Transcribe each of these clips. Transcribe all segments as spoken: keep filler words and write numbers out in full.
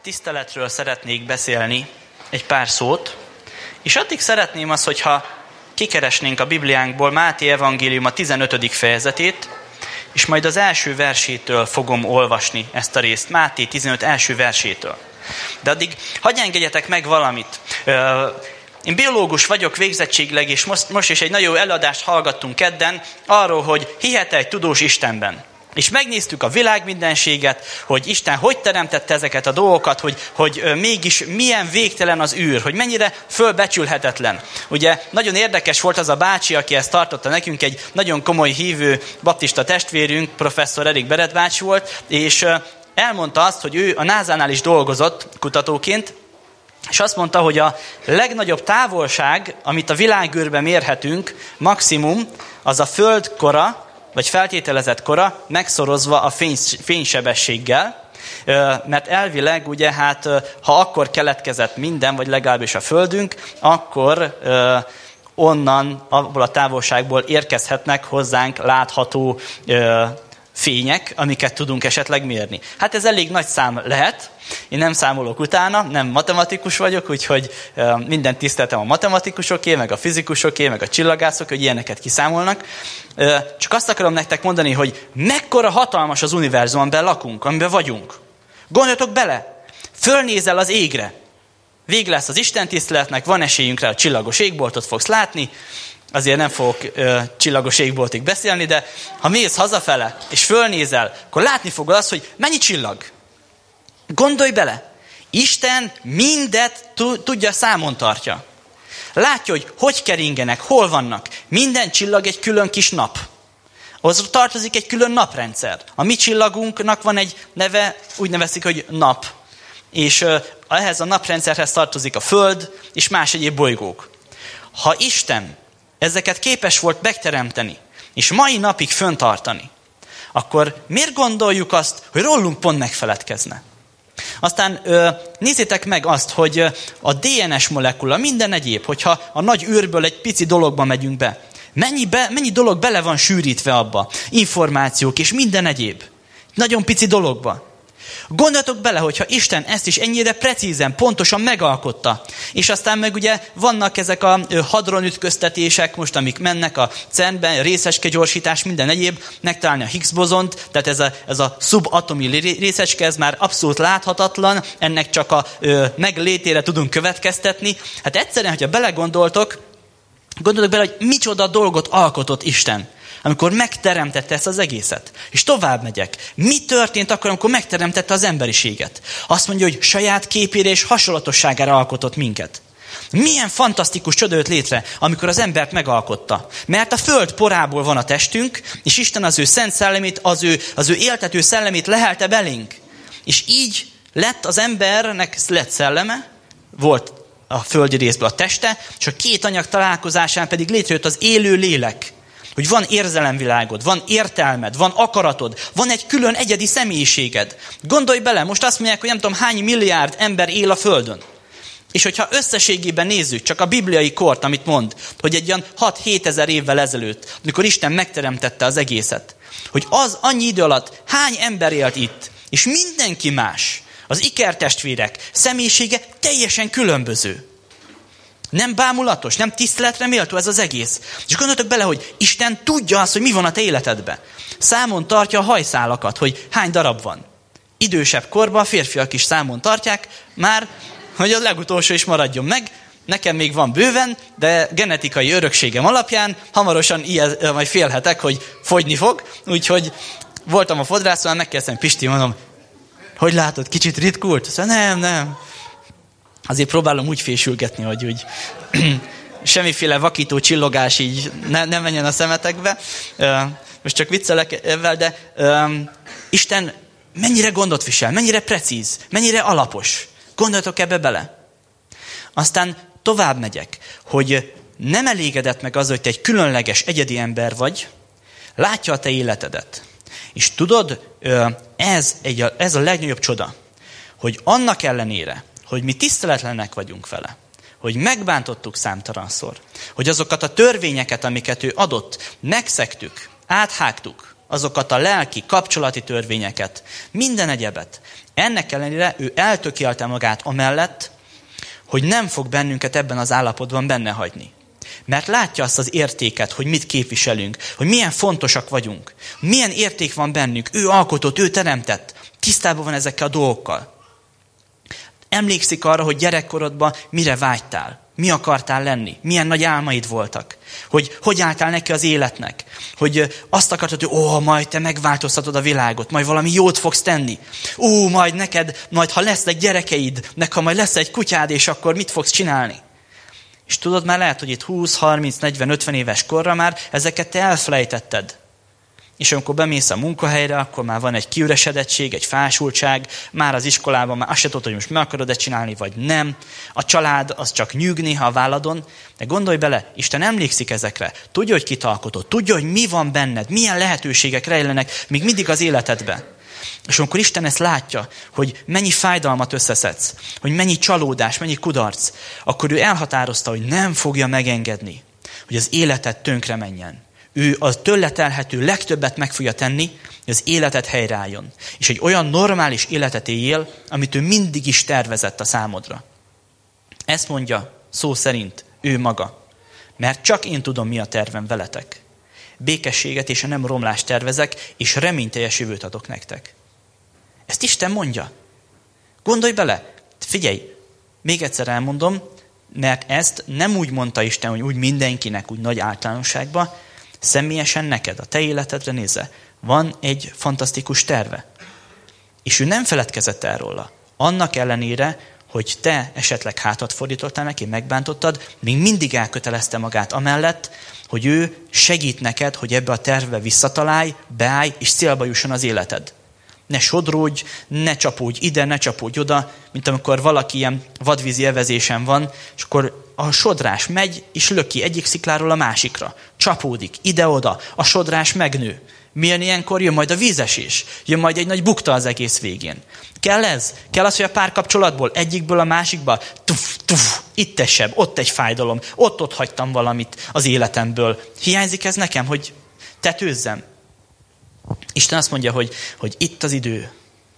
tiszteletről szeretnék beszélni egy pár szót, és addig szeretném azt, hogyha kikeresnénk a Bibliánkból Máté evangélium a tizenötödik fejezetét, és majd az első versétől fogom olvasni ezt a részt, Máté tizenöt első versétől. De addig hagyj engedjetek meg valamit. Én biológus vagyok végzettségileg, és most, most is egy nagyon jó előadást hallgattunk kedden arról, hogy hihet egy tudós Istenben. És megnéztük a világ mindenséget, hogy Isten hogy teremtette ezeket a dolgokat, hogy, hogy mégis milyen végtelen az űr, hogy mennyire fölbecsülhetetlen. Ugye nagyon érdekes volt az a bácsi, aki ezt tartotta nekünk, egy nagyon komoly hívő baptista testvérünk, professzor Erik Beret bácsi volt, és elmondta azt, hogy ő a názánál is dolgozott kutatóként, és azt mondta, hogy a legnagyobb távolság, amit a világűrben mérhetünk, maximum, az a Föld kora, vagy feltételezett kora, megszorozva a fény, fénysebességgel, mert elvileg, ugye, hát, ha akkor keletkezett minden, vagy legalábbis a Földünk, akkor onnan, abból a távolságból érkezhetnek hozzánk látható fények, amiket tudunk esetleg mérni. Hát ez elég nagy szám lehet. Én nem számolok utána, nem matematikus vagyok, úgyhogy minden tiszteletem a matematikusoké, meg a fizikusoké, meg a csillagászok, hogy ilyeneket kiszámolnak. Csak azt akarom nektek mondani, hogy mekkora hatalmas az univerzum, amiben lakunk, amiben vagyunk. Gondoljatok bele, fölnézel az égre. Vég lesz az Isten tiszteletnek, van esélyünk rá, a csillagos égboltot fogsz látni. Azért nem fogok ö, csillagos égboltig beszélni, de ha mész hazafele, és fölnézel, akkor látni fogod azt, hogy mennyi csillag. Gondolj bele, Isten mindet tudja, számon tartja. Látja, hogy hogy keringenek, hol vannak. Minden csillag egy külön kis nap. Ahhoz tartozik egy külön naprendszer. A mi csillagunknak van egy neve, úgy nevezik, hogy nap. És uh, ehhez a naprendszerhez tartozik a Föld és más egyéb bolygók. Ha Isten ezeket képes volt megteremteni, és mai napig föntartani, akkor miért gondoljuk azt, hogy rólunk pont megfeledkezne? Aztán nézzétek meg azt, hogy a dé en es molekula, minden egyéb, hogyha a nagy űrből egy pici dologba megyünk be, mennyi, be, mennyi dolog bele van sűrítve abba, információk és minden egyéb. Nagyon pici dologba. Gondoljatok bele, hogyha Isten ezt is ennyire precízen, pontosan megalkotta, és aztán meg ugye vannak ezek a hadronütköztetések most, amik mennek a cernben, részecskegyorsítás, minden egyéb, megtalálni a Higgs-bozont, tehát ez a, ez a szubatomi részecske, ez már abszolút láthatatlan, ennek csak a ö, meglétére tudunk következtetni. Hát egyszerűen, hogyha belegondoltok, gondoltok bele, hogy micsoda dolgot alkotott Isten, amikor megteremtette ezt az egészet. És tovább megyek. Mi történt akkor, amikor megteremtette az emberiséget? Azt mondja, hogy saját képére és hasonlatosságára alkotott minket. Milyen fantasztikus csoda jött létre, amikor az embert megalkotta. Mert a föld porából van a testünk, és Isten az ő szent szellemét, az ő, az ő éltető szellemét lehelte belénk. És így lett az embernek lett szelleme, volt a földi részből a teste, és a két anyag találkozásán pedig létrejött az élő lélek. Hogy van érzelemvilágod, van értelmed, van akaratod, van egy külön egyedi személyiséged. Gondolj bele, most azt mondják, hogy nem tudom hány milliárd ember él a Földön. És hogyha összességében nézzük, csak a bibliai kort, amit mond, hogy egy olyan hat-hét ezer évvel ezelőtt, amikor Isten megteremtette az egészet, hogy az annyi idő alatt hány ember élt itt, és mindenki más, az ikertestvérek személyisége teljesen különböző. Nem bámulatos, nem tiszteletre méltó ez az egész. És gondoltok bele, hogy Isten tudja azt, hogy mi van a te életedben. Számon tartja a hajszálakat, hogy hány darab van. Idősebb korban a férfiak is számon tartják, már, hogy a legutolsó is maradjon meg. Nekem még van bőven, de genetikai örökségem alapján hamarosan ilyen, majd félhetek, hogy fogyni fog. Úgyhogy voltam a fodrászon, megkérdeztem, Pisti, mondom, hogy látod, kicsit ritkult? Szóval nem, nem. Azért próbálom úgy fésülgetni, hogy úgy semmiféle vakító csillogás így ne, ne menjen a szemetekbe. Most csak viccelek ezzel, de um, Isten mennyire gondot visel, mennyire precíz, mennyire alapos. Gondoljatok ebbe bele. Aztán tovább megyek, hogy nem elégedett meg az, hogy te egy különleges, egyedi ember vagy, látja a te életedet. És tudod, ez, egy, ez a legnagyobb csoda, hogy annak ellenére, hogy mi tiszteletlenek vagyunk vele, hogy megbántottuk számtalanszor, hogy azokat a törvényeket, amiket ő adott, megszegtük, áthágtuk, azokat a lelki, kapcsolati törvényeket, minden egyebet, Ennek ellenére ő eltökélte magát amellett, hogy nem fog bennünket ebben az állapotban benne hagyni. Mert látja azt az értéket, hogy mit képviselünk, hogy milyen fontosak vagyunk, milyen érték van bennünk, ő alkotott, ő teremtett, tisztában van ezekkel a dolgokkal. Emlékszik arra, hogy gyerekkorodban mire vágytál, mi akartál lenni, milyen nagy álmaid voltak, hogy hogy álltál neki az életnek, hogy azt akartad, hogy ó, majd te megváltoztatod a világot, majd valami jót fogsz tenni. Ó, majd neked, majd ha lesznek gyerekeid, neked majd lesz egy kutyád, és akkor mit fogsz csinálni? És tudod, már lehet, hogy itt húsz, harminc, negyven, ötven éves korra már ezeket te elfelejtetted. És amikor bemész a munkahelyre, akkor már van egy kiüresedettség, egy fásultság, már az iskolában már azt se tudod, hogy most meg akarod-e csinálni, vagy nem. A család az csak nyűg néha a válladon, de gondolj bele, Isten emlékszik ezekre. Tudja, hogy kit alkotott, tudja, hogy mi van benned, milyen lehetőségek rejlenek még mindig az életedben. És amikor Isten ezt látja, hogy mennyi fájdalmat összeszedsz, hogy mennyi csalódás, mennyi kudarc, akkor ő elhatározta, hogy nem fogja megengedni, hogy az életed tönkre menjen. Ő a tőle telhető legtöbbet meg fogja tenni, hogy az életed helyreálljon. És egy olyan normális életet éljél, amit ő mindig is tervezett a számodra. Ezt mondja szó szerint ő maga. Mert csak én tudom, mi a tervem veletek. Békességet és a nem romlást tervezek, és reményteljes jövőt adok nektek. Ezt Isten mondja. Gondolj bele, figyelj, még egyszer elmondom, mert ezt nem úgy mondta Isten, hogy úgy mindenkinek, úgy nagy általánosságban, személyesen neked, a te életedre nézve, van egy fantasztikus terve. És ő nem feledkezett el róla. Annak ellenére, hogy te esetleg hátat fordítottál neki, megbántottad, még mindig elkötelezte magát amellett, hogy ő segít neked, hogy ebbe a tervbe visszatalálj, beállj, és célba jusson az életed. Ne sodródj, ne csapódj ide, ne csapódj oda, mint amikor valaki ilyen vadvízi evezésen van, és akkor a sodrás megy, és löki egyik szikláról a másikra. Csapódik ide-oda, a sodrás megnő. Milyen ilyenkor jön majd a vízesés? Jön majd egy nagy bukta az egész végén. Kell ez? Kell az, hogy a párkapcsolatból egyikből a másikba tuf, tuf, itt egy seb, ott egy fájdalom, ott ott hagytam valamit az életemből. Hiányzik ez nekem, hogy tetőzzem? Isten azt mondja, hogy, hogy itt az idő,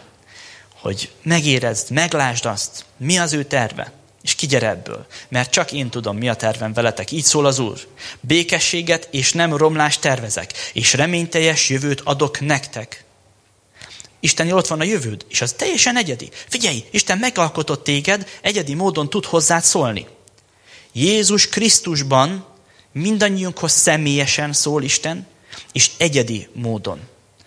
hogy megérezd, meglásd azt, mi az ő terve, és kigyere ebből. Mert csak én tudom, mi a tervem veletek. Így szól az Úr. Békességet és nem romlást tervezek, és reményteljes jövőt adok nektek. Isten ott van a jövőd, és az teljesen egyedi. Figyelj, Isten megalkotott téged, egyedi módon tud hozzád szólni. Jézus Krisztusban mindannyiunkhoz személyesen szól Isten, és egyedi módon.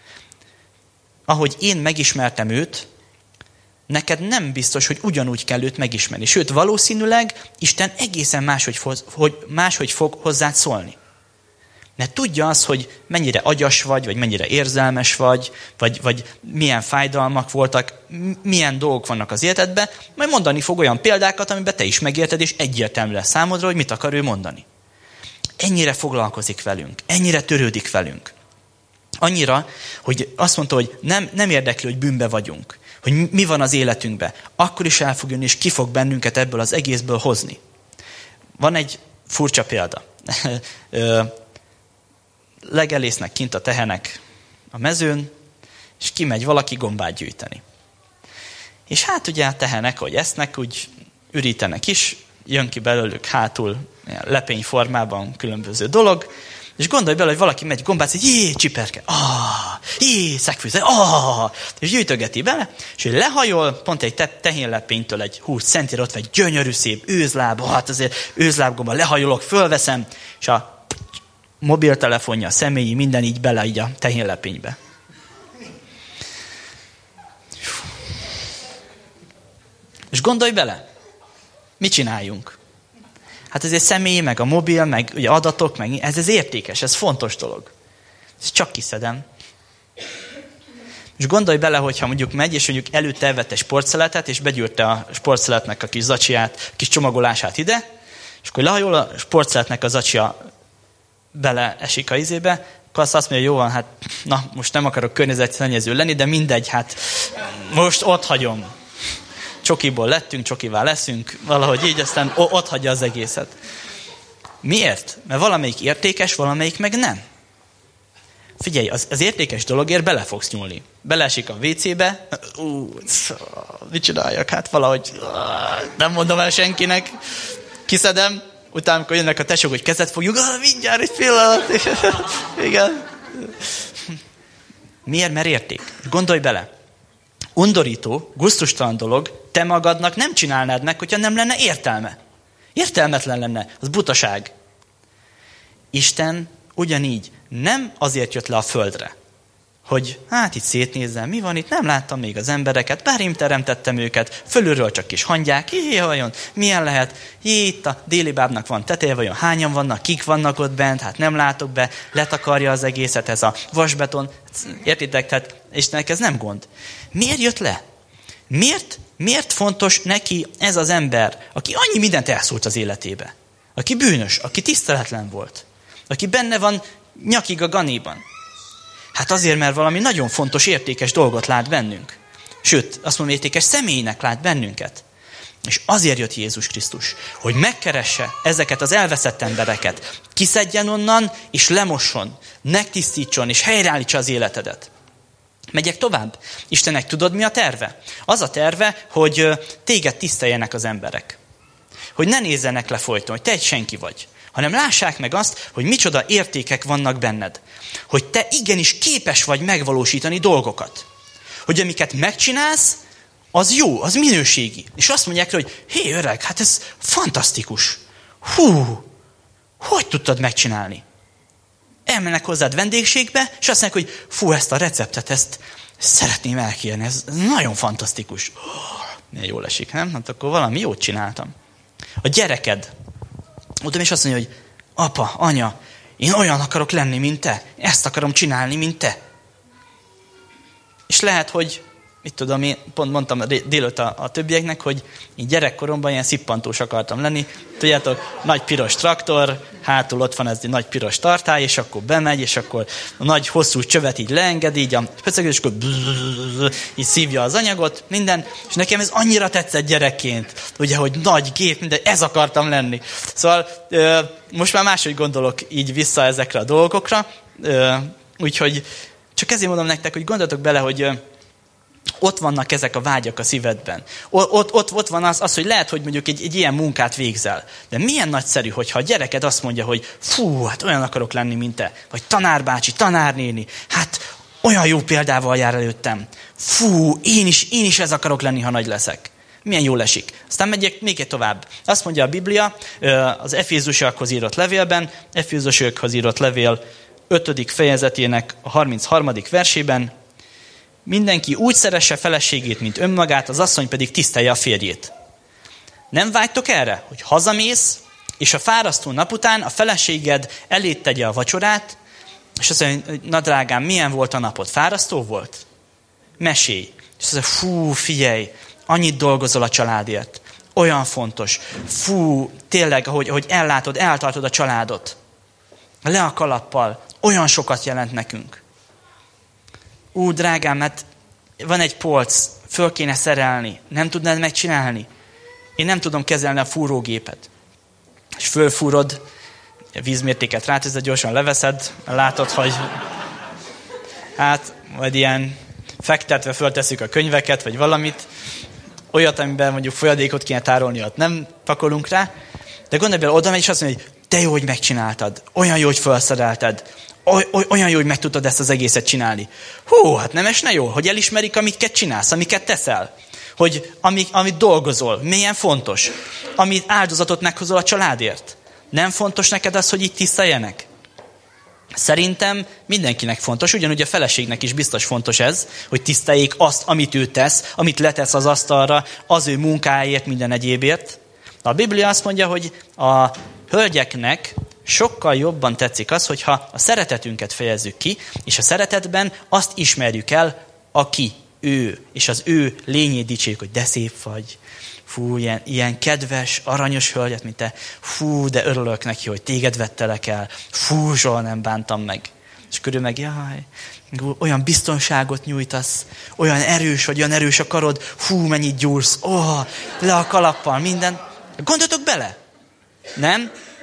Ahogy én megismertem őt, neked nem biztos, hogy ugyanúgy kell őt megismerni. Sőt, valószínűleg Isten egészen máshogy, hogy máshogy fog hozzád szólni. Mert tudja azt, hogy mennyire agyas vagy, vagy mennyire érzelmes vagy, vagy, vagy milyen fájdalmak voltak, milyen dolgok vannak az életedben, majd mondani fog olyan példákat, amiben te is megérted, és egyértelmű lesz számodra, hogy mit akar ő mondani. Ennyire foglalkozik velünk, ennyire törődik velünk. Annyira, hogy azt mondta, hogy nem, nem érdekli, hogy bűnbe vagyunk, hogy mi van az életünkben. Akkor is el fog jönni, és ki fog bennünket ebből az egészből hozni. Van egy furcsa példa. Legelésznek kint a tehenek a mezőn, és kimegy valaki gombát gyűjteni. És hát ugye a tehenek, hogy esznek, úgy ürítenek is, jön ki belőlük hátul lepény formában különböző dolog, és gondolj bele, hogy valaki megy gombát, hogy jé, csiperke, ah, jé, szegfűze, ah, és gyűjtögeti bele, és ő lehajol, pont egy tehénlepénytől egy húsz centire ott vagy gyönyörű szép őzláb, hát azért őzlábgomba lehajolok, fölveszem, és a mobiltelefonja, a személyi, minden így bele így a tehénlepénybe. És gondolj bele, mit csináljunk? Hát ezért személy, meg a mobil, meg ugye adatok, meg ez, ez értékes, ez fontos dolog. Ezt csak kiszedem. És gondolj bele, hogyha mondjuk megy, és mondjuk előtte elvette sportszeletet, és begyűrte a sportszeletnek a kis zacsiát, kis csomagolását ide, és akkor lehajol a sportszeletnek a zacsia bele esik a izébe, akkor azt mondja, jó van, hát na, most nem akarok környezetszennyező lenni, de mindegy, hát most ott hagyom. Csokiból lettünk, csokivá leszünk, valahogy így, aztán ott hagyja az egészet. Miért? Mert valamelyik értékes, valamelyik meg nem. figyelj, az, az értékes dologért bele fogsz nyúlni. Beleesik a vécébe, ú, mit csináljak? Hát valahogy nem mondom el senkinek, kiszedem, utána, amikor jönnek a tesók, hogy kezet fogjuk, ah, mindjárt egy pillanat. Igen. Miért? Mert érték. Gondolj bele. Undorító, gusztustalan dolog, te magadnak nem csinálnád meg, hogyha nem lenne értelme. Értelmetlen lenne, az butaság. Isten ugyanígy nem azért jött le a földre, hogy hát itt szétnézzem, mi van itt, nem láttam még az embereket, bár én teremtettem őket, fölülről csak kis hangyák, jé, vajon, milyen lehet, jé, itt a déli bábnak van teteje, vajon hányan vannak, kik vannak ott bent, hát nem látok be, letakarja az egészet ez a vasbeton, értitek, tehát Istennek ez nem gond. Miért jött le? Miért, miért fontos neki ez az ember, aki annyi mindent elszólt az életébe, aki bűnös, aki tiszteletlen volt, aki benne van nyakig a ganéban? Hát azért, mert valami nagyon fontos, értékes dolgot lát bennünk. Sőt, azt mondom, értékes személynek lát bennünket. És azért jött Jézus Krisztus, hogy megkeresse ezeket az elveszett embereket, kiszedjen onnan, és lemosson, megtisztítson, és helyreállítsa az életedet. Megyek tovább. Istennek tudod, mi a terve? Az a terve, hogy téged tiszteljenek az emberek. Hogy ne nézzenek le folyton, hogy te egy senki vagy, hanem lássák meg azt, hogy micsoda értékek vannak benned. Hogy te igenis képes vagy megvalósítani dolgokat. Hogy amiket megcsinálsz, az jó, az minőségi. És azt mondják rá, hogy hé öreg, hát ez fantasztikus. Hú, hogy tudtad megcsinálni? Elmennek hozzád vendégségbe, és azt mondják, hogy fú, ezt a receptet, ezt szeretném elkérni, ez nagyon fantasztikus. Milyen jól esik, nem? Hát akkor valami jót csináltam. A gyereked oda és azt mondja, hogy apa, anya, én olyan akarok lenni, mint te. Ezt akarom csinálni, mint te. És lehet, hogy, mit tudom, én pont mondtam délőtt a, a többieknek, hogy én gyerekkoromban ilyen szippantós akartam lenni. Tudjátok, nagy piros traktor, hátul ott van ez egy nagy piros tartály, és akkor bemegy, és akkor a nagy hosszú csövet így leengedi, így a pöcegés, és akkor bzzz, így szívja az anyagot, minden. És nekem ez annyira tetszett gyerekként, ugye, hogy nagy gép, minden, ez akartam lenni. Szóval most már máshogy gondolok így vissza ezekre a dolgokra, úgyhogy csak ezért mondom nektek, hogy gondoltok bele, hogy ott vannak ezek a vágyak a szívedben. Ott, ott, ott van az, az, hogy lehet, hogy mondjuk egy, egy ilyen munkát végzel. De milyen nagyszerű, hogyha a gyereked azt mondja, hogy fú, hát olyan akarok lenni, mint te. Vagy tanárbácsi, tanárnéni. Hát olyan jó példával jár előttem. Fú, én is, én is ez akarok lenni, ha nagy leszek. Milyen jól esik. Aztán megyek még egy tovább. Azt mondja a Biblia, az Efézusiakhoz írott levélben, Efézusiakhoz írott levél ötödik fejezetének a harmincharmadik versében, mindenki úgy szeresse feleségét, mint önmagát, az asszony pedig tisztelje a férjét. Nem vágytok erre, hogy hazamész, és a fárasztó nap után a feleséged elé tegye a vacsorát, és azt mondja, hogy na drágám, milyen volt a napod? Fárasztó volt? Mesélj. És azt mondja, fú, figyelj, annyit dolgozol a családért. Olyan fontos. Fú, tényleg, ahogy, ahogy ellátod, eltartod a családot. Le a kalappal. Olyan sokat jelent nekünk. Ú, drágám, mert van egy polc, föl kéne szerelni. Nem tudnád megcsinálni? Én nem tudom kezelni a fúrógépet. És fölfúrod, a vízmértéket ráteszed, gyorsan leveszed, látod, hogy hát majd ilyen fektetve föltesszük a könyveket, vagy valamit. Olyat, amiben mondjuk folyadékot kéne tárolni, ott nem pakolunk rá. De gondolj bele, oda megy, és azt mondja, hogy te jó, hogy megcsináltad. Olyan jó, hogy felszerelted. Olyan jó, hogy meg tudtad ezt az egészet csinálni. Hú, hát nem esne jó, hogy elismerik, amiket csinálsz, amiket teszel. Hogy amit, amit dolgozol, milyen fontos. Amit áldozatot meghozol a családért. Nem fontos neked az, hogy itt tiszteljenek? Szerintem mindenkinek fontos, ugyanúgy a feleségnek is biztos fontos ez, hogy tiszteljék azt, amit ő tesz, amit letesz az asztalra, az ő munkáért, minden egyébért. A Biblia azt mondja, hogy a hölgyeknek sokkal jobban tetszik az, hogyha a szeretetünket fejezzük ki, és a szeretetben azt ismerjük el, aki ő, és az ő lényét dicsérjük, hogy de szép vagy, fú, ilyen, ilyen kedves, aranyos hölgyet, mint te, fú, de örülök neki, hogy téged vettelek el, fú, soha nem bántam meg. És körül meg, jaj, olyan biztonságot nyújtasz, olyan erős vagy, olyan erős a karod, fú, mennyit gyúrsz, ó, oh, le a kalappal, minden. Gondoltok bele? Nem?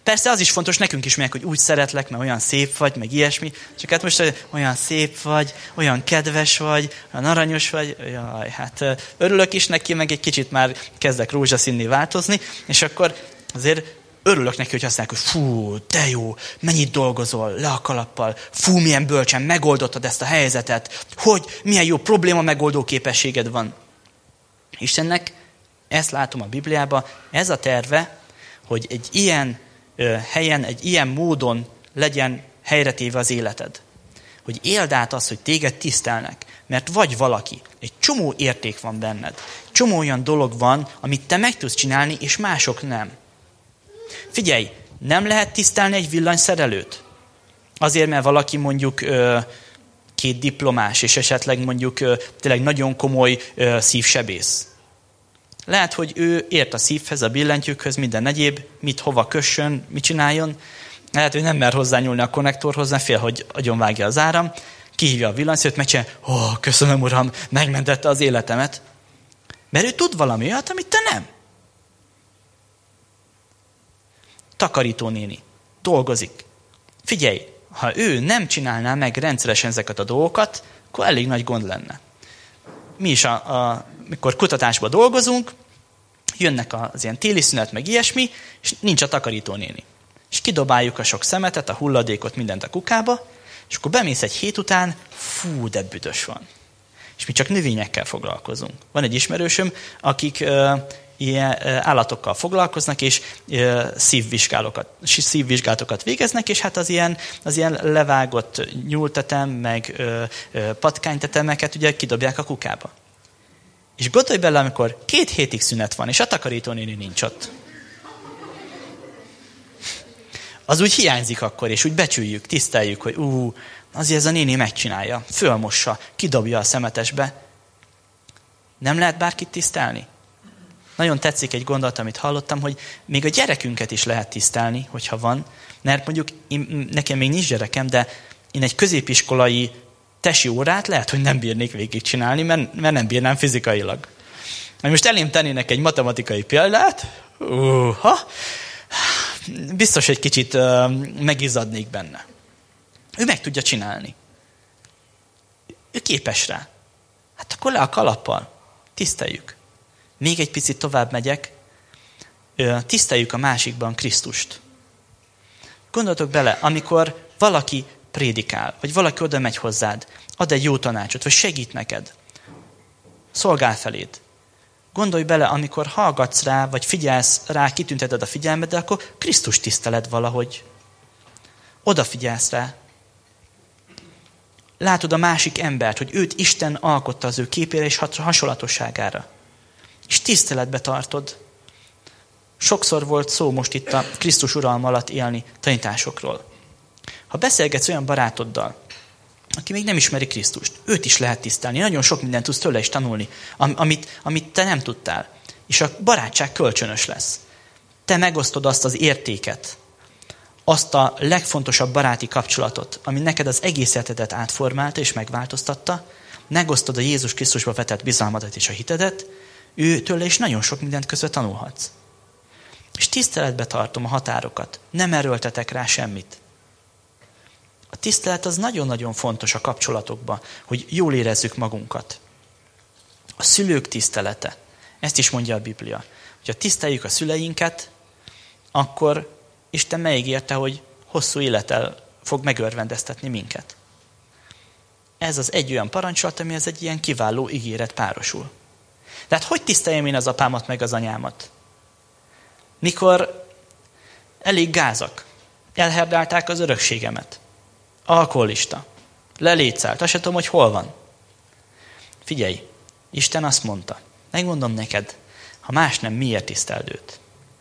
Persze az is fontos nekünk is, hogy úgy szeretlek, mert olyan szép vagy, meg ilyesmi. Csak hát most olyan szép vagy, olyan kedves vagy, olyan aranyos vagy. Jaj, hát örülök is neki, meg egy kicsit már kezdek rózsaszínné változni, és akkor azért örülök neki, hogy azt mondják, hogy fú, de jó, mennyit dolgozol, le a kalappal, fú, milyen bölcsen megoldottad ezt a helyzetet, hogy milyen jó probléma megoldó képességed van. Istennek, ezt látom a Bibliában, ez a terve, hogy egy ilyen ö, helyen, egy ilyen módon legyen helyretéve az életed. Hogy éld át azt, hogy téged tisztelnek, mert vagy valaki, egy csomó érték van benned, csomó olyan dolog van, amit te meg tudsz csinálni, és mások nem. Figyelj, nem lehet tisztelni egy villanyszerelőt? Azért, mert valaki mondjuk ö, két diplomás, és esetleg mondjuk ö, tényleg nagyon komoly ö, szívsebész. Lehet, hogy ő ért a szívhez, a billentyűkhöz, minden egyéb, mit hova kössön, mit csináljon. Lehet, hogy nem mer hozzányúlni a konnektorhoz, nem fél, hogy agyonvágja az áram. Kihívja a villanyszerelőt, megcsinálja, ó, oh, köszönöm, uram, megmentette az életemet. Mert ő tud valami olyat, amit te nem. Takarítónéni. Dolgozik. Figyelj, ha ő nem csinálná meg rendszeresen ezeket a dolgokat, akkor elég nagy gond lenne. Mi is, a, a, mikor kutatásban dolgozunk, jönnek az ilyen téli szünet, meg ilyesmi, és nincs a takarítónéni. És kidobáljuk a sok szemetet, a hulladékot, mindent a kukába, és akkor bemész egy hét után, fú, de büdös van. És mi csak növényekkel foglalkozunk. Van egy ismerősöm, akik uh, ilyen állatokkal foglalkoznak, és szívvizsgálatokat, szívvizsgálatokat végeznek, és hát az ilyen, az ilyen levágott nyúltetem, meg patkánytetemeket ugye kidobják a kukába. És gondolj bele, amikor két hétig szünet van, és a takarítónéni nincs ott. Az úgy hiányzik akkor, és úgy becsüljük, tiszteljük, hogy ú, azért ez a néni megcsinálja, fölmossa, kidobja a szemetesbe. Nem lehet bárkit tisztelni? Nagyon tetszik egy gondolat, amit hallottam, hogy még a gyerekünket is lehet tisztelni, hogyha van. Mert mondjuk én, nekem még nincs gyerekem, de én egy középiskolai tesi órát lehet, hogy nem bírnék végigcsinálni, mert, mert nem bírnám fizikailag. Most elém tennének egy matematikai példát, uh, biztos egy kicsit uh, megizzadnék benne. Ő meg tudja csinálni. Ő képes rá. Hát akkor le a kalappal. Tiszteljük. Még egy picit tovább megyek. Tiszteljük a másikban Krisztust. Gondoltok bele, amikor valaki prédikál, vagy valaki oda megy hozzád, ad egy jó tanácsot, vagy segít neked. Szolgál feléd. Gondolj bele, amikor hallgatsz rá, vagy figyelsz rá, kitünteted a figyelmet, de akkor Krisztus tiszteled valahogy. Odafigyelsz rá. Látod a másik embert, hogy őt Isten alkotta az ő képére és hasonlatosságára. És tiszteletbe tartod. Sokszor volt szó most itt a Krisztus uralma alatt élni tanításokról. Ha beszélgetsz olyan barátoddal, aki még nem ismeri Krisztust, őt is lehet tisztelni. Nagyon sok mindent tudsz tőle is tanulni, amit, amit te nem tudtál. És a barátság kölcsönös lesz. Te megosztod azt az értéket, azt a legfontosabb baráti kapcsolatot, ami neked az egész életedet átformálta és megváltoztatta, megosztod a Jézus Krisztusba vetett bizalmadat és a hitedet, őtől is nagyon sok mindent között tanulhatsz. És tiszteletbe tartom a határokat. Nem erőltetek rá semmit. A tisztelet az nagyon-nagyon fontos a kapcsolatokban, hogy jól érezzük magunkat. A szülők tisztelete. Ezt is mondja a Biblia. Hogyha tiszteljük a szüleinket, akkor Isten megígérte, hogy hosszú élettel fog megörvendeztetni minket. Ez az egy olyan parancsolat, ami ez egy ilyen kiváló ígéret párosul. Tehát hogy tiszteljem én az apámat meg az anyámat? Mikor elég gázak, elherdálták az örökségemet. Alkoholista, lelécált, azt sem tudom, hogy hol van. Figyelj, Isten azt mondta, megmondom neked, ha más nem, miért tiszteld őt?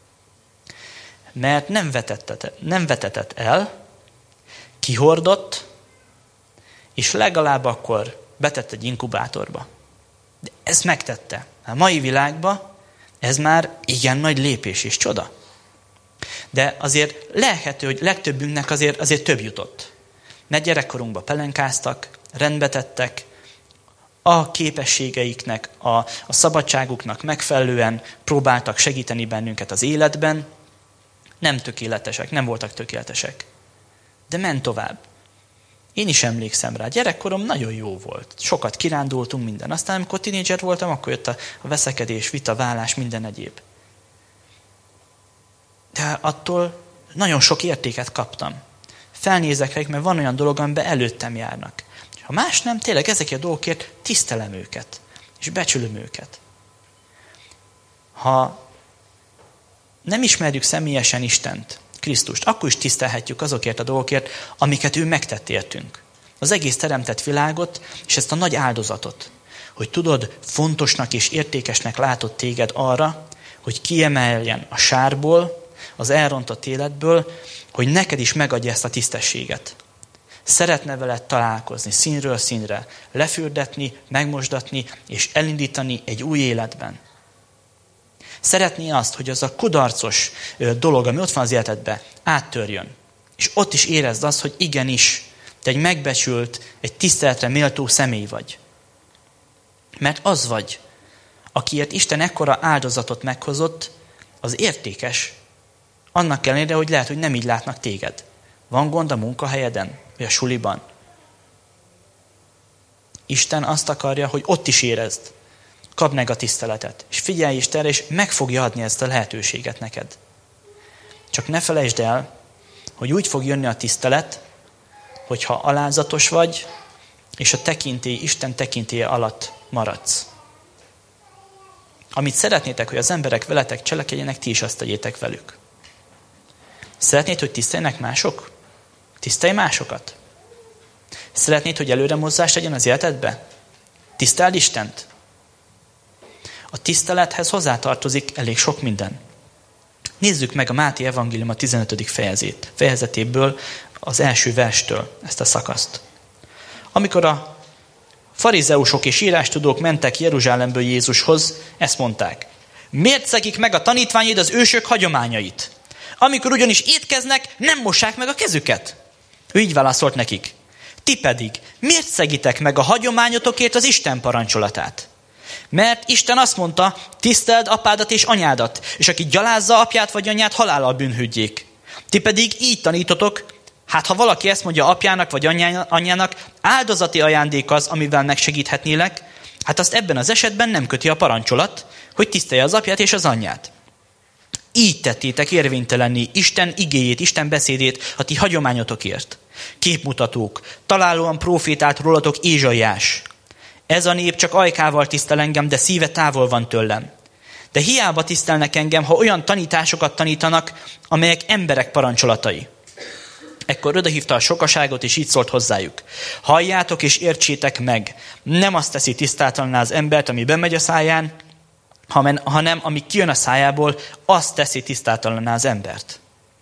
Mert nem vetetett, nem vetetett el, kihordott, és legalább akkor betett egy inkubátorba. De ezt megtette. A mai világban ez már igen nagy lépés és csoda. De azért lehető, hogy legtöbbünknek azért, azért több jutott. Mert gyerekkorunkban pelenkáztak, rendbe tettek, a képességeiknek, a, a szabadságuknak megfelelően próbáltak segíteni bennünket az életben, Nem tökéletesek, nem voltak tökéletesek. De ment tovább. Én is emlékszem rá. Gyerekkorom nagyon jó volt. Sokat kirándultunk, minden. Aztán amikor tínédzser voltam, akkor jött a veszekedés, vita, vállás, minden egyéb. De attól nagyon sok értéket kaptam. Felnézek rájuk, mert van olyan dolog, amiben előttem járnak. Ha más nem, tényleg ezekért a dolgokért tisztelem őket. És becsülöm őket. Ha nem ismerjük személyesen Istent, Krisztust, akkor is tisztelhetjük azokért a dolgokért, amiket ő megtett értünk. Az egész teremtett világot, és ezt a nagy áldozatot, hogy tudod, fontosnak és értékesnek látott téged arra, hogy kiemeljen a sárból, az elrontott életből, hogy neked is megadja ezt a tisztességet. Szeretne veled találkozni színről színre, lefürdetni, megmosdatni és elindítani egy új életben. Szeretné azt, hogy az a kudarcos dolog, ami ott van az életedben, áttörjön. És ott is érezd azt, hogy igenis, te egy megbecsült, egy tiszteletre méltó személy vagy. Mert az vagy, akiért Isten ekkora áldozatot meghozott, az értékes. Annak ellenére, hogy lehet, hogy nem így látnak téged. Van gond a munkahelyeden, vagy a suliban. Isten azt akarja, hogy ott is érezd. Kapd meg a tiszteletet. És figyelj is erre, és meg fogja adni ezt a lehetőséget neked. Csak ne felejtsd el, hogy úgy fog jönni a tisztelet, hogyha alázatos vagy, és a tekintély, Isten tekintélye alatt maradsz. Amit szeretnétek, hogy az emberek veletek cselekedjenek, ti is azt tegyétek velük. Szeretnéd, hogy tiszteljenek mások? Tisztelj másokat. Szeretnéd, hogy előre mozzás legyen az életedbe? Tiszteld Istent. A tisztelethez hozzátartozik elég sok minden. Nézzük meg a Máté evangélium a tizenötödik fejezét, fejezetéből, az első verstől ezt a szakaszt. Amikor a farizeusok és írástudók mentek Jeruzsálemből Jézushoz, ezt mondták. Miért szegik meg a tanítványaid az ősök hagyományait? Amikor ugyanis étkeznek, nem mossák meg a kezüket. Ő így válaszolt nekik. Ti pedig miért szegitek meg a hagyományotokért az Isten parancsolatát? Mert Isten azt mondta, tiszteld apádat és anyádat, és aki gyalázza apját vagy anyját, halállal bűnhődjék. Ti pedig így tanítotok, hát ha valaki ezt mondja apjának vagy anyjának, áldozati ajándék az, amivel megsegíthetnélek, hát azt ebben az esetben nem köti a parancsolat, hogy tisztelje az apját és az anyját. Így tettétek érvénytelenni Isten igéjét, Isten beszédét a ti hagyományotokért. Képmutatók, találóan profétált rólatok Ézsaiás. Ez a nép csak ajkával tisztel engem, de szíve távol van tőlem. De hiába tisztelnek engem, ha olyan tanításokat tanítanak, amelyek emberek parancsolatai. Ekkor odahívta a sokaságot, és így szólt hozzájuk. Halljátok és értsétek meg, nem azt teszi tisztátalanná az embert, ami bemegy a száján, hanem ami kijön a szájából, azt teszi tisztátalanná az embert.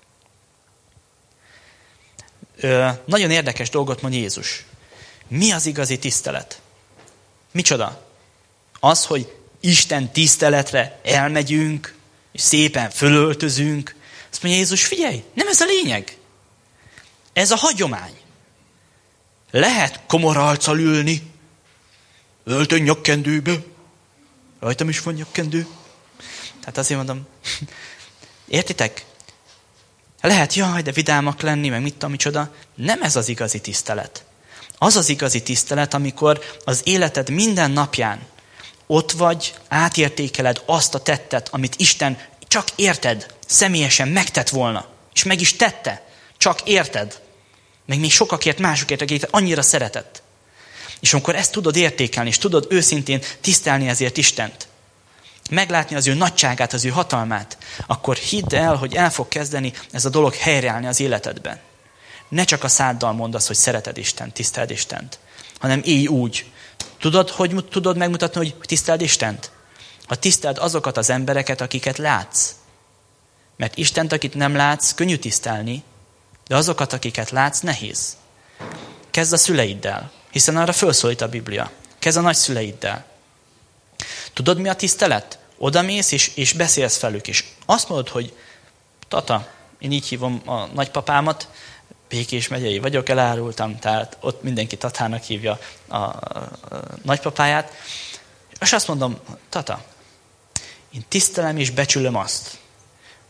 Ö, nagyon érdekes dolgot mond Jézus. Mi az igazi tisztelet? Micsoda? Az, hogy Isten tiszteletre elmegyünk, és szépen fölöltözünk. Azt mondja Jézus, figyelj, nem ez a lényeg. Ez a hagyomány. Lehet komor arccal ülni, öltön nyakkendőbe. Rajtam is van nyakkendő. Tehát azért mondom, értitek? Lehet, jaj, de vidámak lenni, meg mit tudom, micsoda. Nem ez az igazi tisztelet. Az az igazi tisztelet, amikor az életed minden napján ott vagy, átértékeled azt a tettet, amit Isten csak érted, személyesen megtett volna. És meg is tette, csak érted. Meg még sokakért, másokért, akit annyira szeretett. És amikor ezt tudod értékelni, és tudod őszintén tisztelni ezért Istent, meglátni az ő nagyságát, az ő hatalmát, akkor hidd el, hogy el fog kezdeni ez a dolog helyreállni az életedben. Ne csak a száddal mondd azt, hogy szereted Istent, tiszteld Istent, hanem élj úgy. Tudod, hogy tudod megmutatni, hogy tiszteld Istent? Ha tiszteld azokat az embereket, akiket látsz. Mert Istent, akit nem látsz, könnyű tisztelni, de azokat, akiket látsz, nehéz. Kezd a szüleiddel, hiszen arra felszólít a Biblia. Kezd a nagyszüleiddel. Tudod, mi a tisztelet? Odamész, és, és beszélsz velük is. Azt mondod, hogy tata, én így hívom a nagypapámat, Békés megyei vagyok, elárultam, tehát ott mindenki tatának hívja a, a, a nagypapáját. És azt mondom, tata, én tisztelem és becsülöm azt,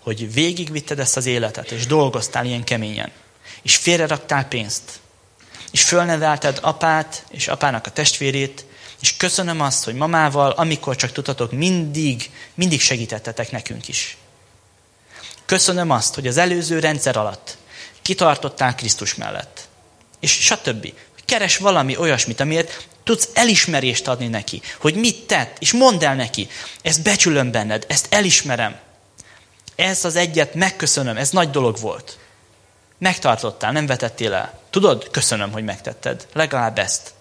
hogy végigvitted ezt az életet, és dolgoztál ilyen keményen, és félreraktál pénzt, és fölnevelted apát, és apának a testvérét, és köszönöm azt, hogy mamával, amikor csak tudtatok, mindig, mindig segítettetek nekünk is. Köszönöm azt, hogy az előző rendszer alatt kitartottál Krisztus mellett. És stb. Keres valami olyasmit, amiért tudsz elismerést adni neki, hogy mit tett, és mondd el neki, ezt becsülöm benned, ezt elismerem. Ez az egyet megköszönöm, ez nagy dolog volt. Megtartottál, nem vetettél el. Tudod, köszönöm, hogy megtetted. Legalább ezt.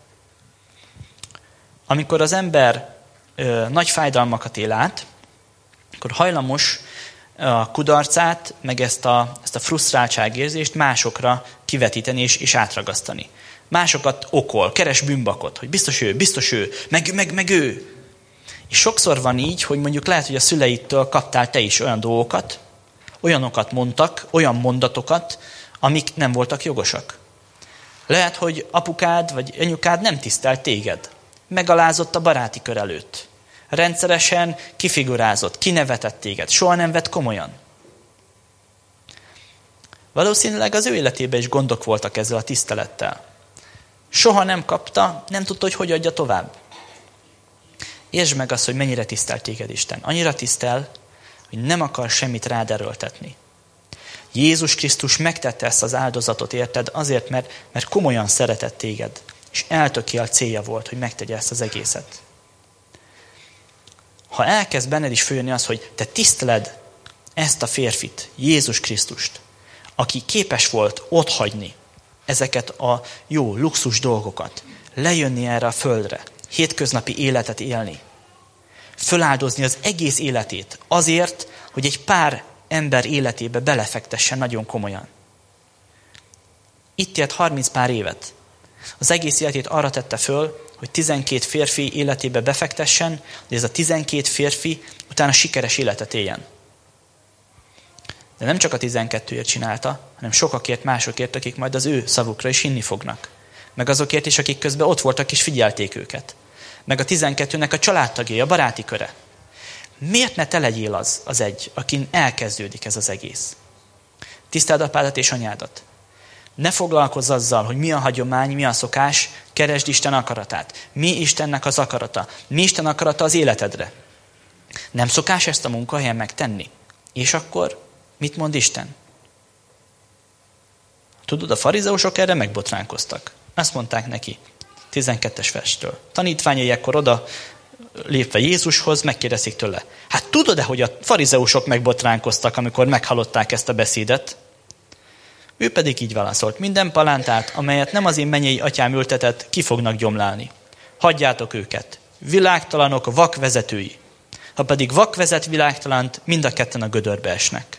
Amikor az ember ö, nagy fájdalmakat él át, akkor hajlamos a kudarcát, meg ezt a, ezt a frusztráltságérzést másokra kivetíteni és, és átragasztani. Másokat okol, keres bűnbakot, hogy biztos ő, biztos ő, meg, meg, meg ő. És sokszor van így, hogy mondjuk lehet, hogy a szüleidtől kaptál te is olyan dolgokat, olyanokat mondtak, olyan mondatokat, amik nem voltak jogosak. Lehet, hogy apukád vagy anyukád nem tisztelt téged. Megalázott a baráti kör előtt. Rendszeresen kifigurázott, kinevetett téged, soha nem vett komolyan. Valószínűleg az ő életében is gondok voltak ezzel a tisztelettel. Soha nem kapta, nem tudta, hogy hogy adja tovább. Értsd meg azt, hogy mennyire tisztel téged Isten. Annyira tisztel, hogy nem akar semmit rád erőltetni. Jézus Krisztus megtette ezt az áldozatot érted azért, mert, mert komolyan szeretett téged, és eltökélt célja volt, hogy megtegye ezt az egészet. Ha elkezd benned is följönni az, hogy te tiszteled ezt a férfit, Jézus Krisztust, aki képes volt otthagyni ezeket a jó, luxus dolgokat, lejönni erre a földre, hétköznapi életet élni, föláldozni az egész életét azért, hogy egy pár ember életébe belefektessen nagyon komolyan. Itt élt harminc pár évet. Az egész életét arra tette föl, hogy tizenkét férfi életébe befektessen, hogy ez a tizenkét férfi utána sikeres életet éljen. De nem csak a tizenkettőért csinálta, hanem sokakért, másokért, akik majd az ő szavukra is hinni fognak. Meg azokért is, akik közben ott voltak és figyelték őket. Meg a tizenkettőnek a családtagjai, a baráti köre. Miért ne te legyél az, az egy, akin elkezdődik ez az egész? Tiszteld apádat és anyádat. Ne foglalkozz azzal, hogy mi a hagyomány, mi a szokás, keresd Isten akaratát. Mi Istennek az akarata? Mi Isten akarata az életedre? Nem szokás ezt a munkahelyen megtenni? És akkor mit mond Isten? Tudod, a farizeusok erre megbotránkoztak. Azt mondták neki, tizenkettes verstől. Tanítványai ekkor oda lépve Jézushoz, megkérdezik tőle. Hát tudod-e, hogy a farizeusok megbotránkoztak, amikor meghallották ezt a beszédet? Ő pedig így válaszolt, minden palántát, amelyet nem az én mennyei atyám ültetett, ki fognak gyomlálni. Hagyjátok őket. Világtalanok, vakvezetői. Ha pedig vak vezet világtalant, mind a ketten a gödörbe esnek.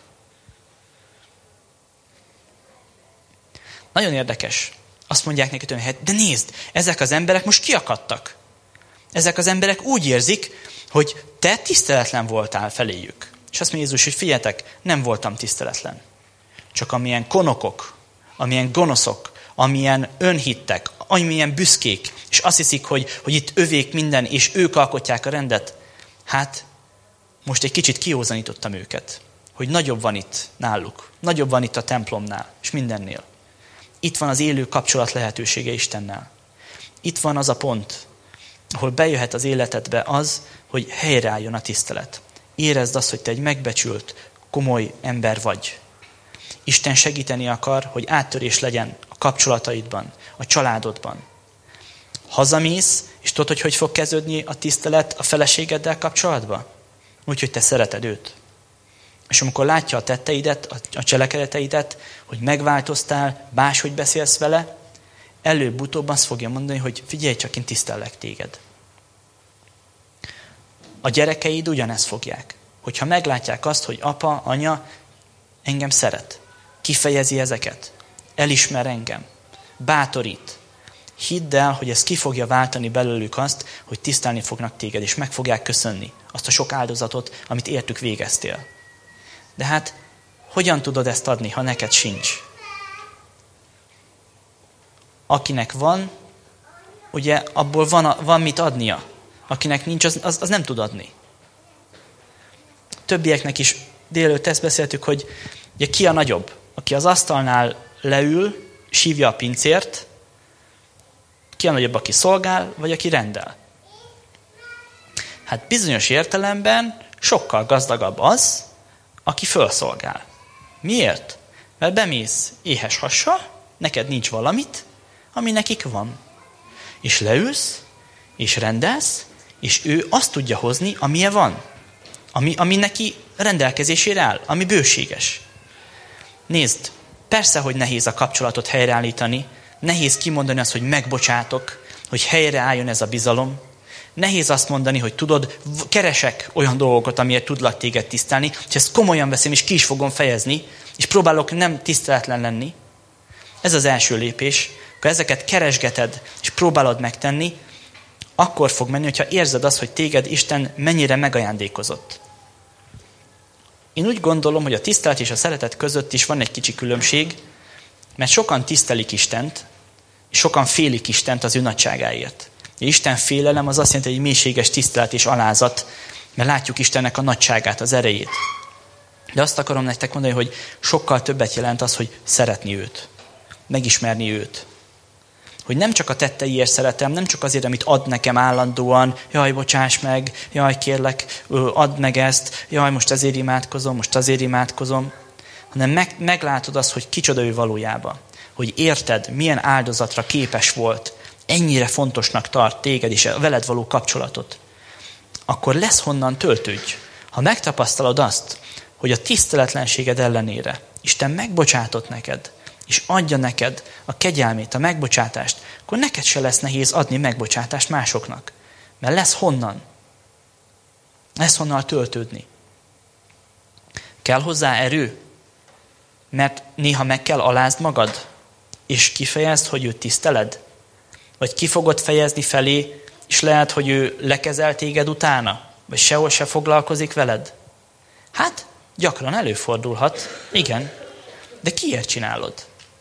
Nagyon érdekes. Azt mondják neki tőle, hát de nézd, ezek az emberek most kiakadtak. Ezek az emberek úgy érzik, hogy te tiszteletlen voltál feléjük. És azt mondja Jézus, hogy figyeljetek, nem voltam tiszteletlen. Csak amilyen konokok, amilyen gonoszok, amilyen önhittek, amilyen büszkék, és azt hiszik, hogy, hogy itt övék minden, és ők alkotják a rendet. Hát most egy kicsit kiózanítottam őket, hogy nagyobb van itt náluk, nagyobb van itt a templomnál, és mindennél. Itt van az élő kapcsolat lehetősége Istennel. Itt van az a pont, ahol bejöhet az életedbe az, hogy helyreálljon a tisztelet. Érezd azt, hogy te egy megbecsült, komoly ember vagy. Isten segíteni akar, hogy áttörés legyen a kapcsolataidban, a családodban. Hazamész, és tudod, hogy hogy fog kezdődni a tisztelet a feleségeddel kapcsolatban? Úgy, hogy te szereted őt. És amikor látja a tetteidet, a cselekedeteidet, hogy megváltoztál, máshogy beszélsz vele, előbb-utóbb azt fogja mondani, hogy figyelj csak, én tisztellek téged. A gyerekeid ugyanezt fogják. Hogyha meglátják azt, hogy apa, anya engem szeret, kifejezi ezeket, elismer engem, bátorít, hidd el, hogy ez ki fogja váltani belőlük azt, hogy tisztelni fognak téged, és meg fogják köszönni azt a sok áldozatot, amit értük végeztél. De hát, hogyan tudod ezt adni, ha neked sincs? Akinek van, ugye abból van, van mit adnia. Akinek nincs, az, az, az nem tud adni. Többieknek is délelőtt ezt beszéltük, hogy ugye ki a nagyobb, aki az asztalnál leül, sívja a pincért, ki a nagyobb, aki szolgál, vagy aki rendel. Hát bizonyos értelemben sokkal gazdagabb az, aki fölszolgál. Miért? Mert bemész éhes hassal, neked nincs valamit, ami nekik van. És leülsz, és rendelsz, és ő azt tudja hozni, amilyen van. Ami, ami neki rendelkezésére áll, ami bőséges. Nézd, persze, hogy nehéz a kapcsolatot helyreállítani, nehéz kimondani azt, hogy megbocsátok, hogy helyreálljon ez a bizalom. Nehéz azt mondani, hogy tudod, keresek olyan dolgokat, amiért tudlak téged tisztelni, és ezt komolyan veszem, és ki is fogom fejezni, és próbálok nem tiszteletlen lenni. Ez az első lépés. Ha ezeket keresgeted, és próbálod megtenni, akkor fog menni, hogyha érzed azt, hogy téged Isten mennyire megajándékozott. Én úgy gondolom, hogy a tisztelet és a szeretet között is van egy kicsi különbség, mert sokan tisztelik Istent, és sokan félik Istent az ő nagyságáért. Isten félelem az azt jelenti, hogy egy mélységes tisztelet és alázat, mert látjuk Istennek a nagyságát, az erejét. De azt akarom nektek mondani, hogy sokkal többet jelent az, hogy szeretni őt, megismerni őt. Hogy nem csak a tetteiért szeretem, nem csak azért, amit ad nekem állandóan, jaj, bocsáss meg, jaj, kérlek, add meg ezt, jaj, most azért imádkozom, most azért imádkozom, hanem meg, meglátod azt, hogy kicsoda ő valójában. Hogy érted, milyen áldozatra képes volt, ennyire fontosnak tart téged és a veled való kapcsolatot. Akkor lesz honnan töltődj. Ha megtapasztalod azt, hogy a tiszteletlenséged ellenére Isten megbocsátott neked, és adja neked a kegyelmét, a megbocsátást, akkor neked se lesz nehéz adni megbocsátást másoknak. Mert lesz honnan. Lesz honnan töltődni. Kell hozzá erő, mert néha meg kell alázd magad, és kifejezd, hogy őt tiszteled. Vagy ki fogod fejezni felé, és lehet, hogy ő lekezel téged utána, vagy sehol se foglalkozik veled. Hát, gyakran előfordulhat, igen, de kiért csinálod?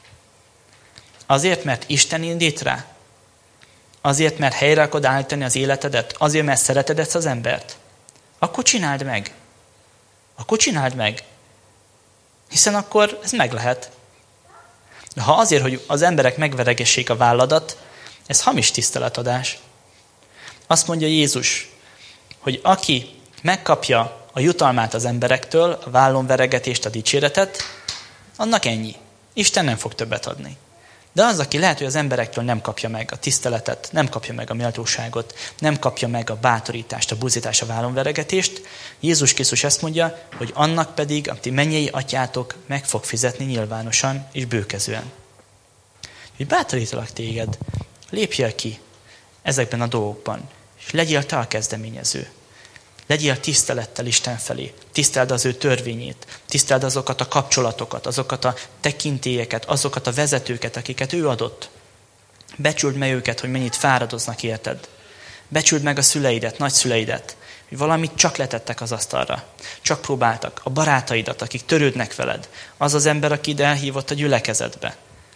Azért, mert Isten indít rá? Azért, mert helyre akarod állítani az életedet? Azért, mert szereted ezt az embert? Akkor csináld meg. Akkor csináld meg. Hiszen akkor ez meg lehet. De ha azért, hogy az emberek megveregessék a válladat, ez hamis tiszteletadás. Azt mondja Jézus, hogy aki megkapja a jutalmát az emberektől, a vállon veregetést, a dicséretet, annak ennyi. Isten nem fog többet adni. De az, aki lehet, hogy az emberektől nem kapja meg a tiszteletet, nem kapja meg a méltóságot, nem kapja meg a bátorítást, a buzítást, a vállonveregetést, Jézus Krisztus ezt mondja, hogy annak pedig, a ti mennyei atyátok meg fog fizetni nyilvánosan és bőkezően. Hogy bátorítalak téged, lépjél ki ezekben a dolgokban, és legyél te a kezdeményező. Legyél tisztelettel Isten felé, tiszteld az ő törvényét, tiszteld azokat a kapcsolatokat, azokat a tekintélyeket, azokat a vezetőket, akiket ő adott. Becsüld meg őket, hogy mennyit fáradoznak érted. Becsüld meg a szüleidet, nagyszüleidet, hogy valamit csak letettek az asztalra. Csak próbáltak. A barátaidat, akik törődnek veled. Az az ember, aki ide elhívott a gyülekezetbe.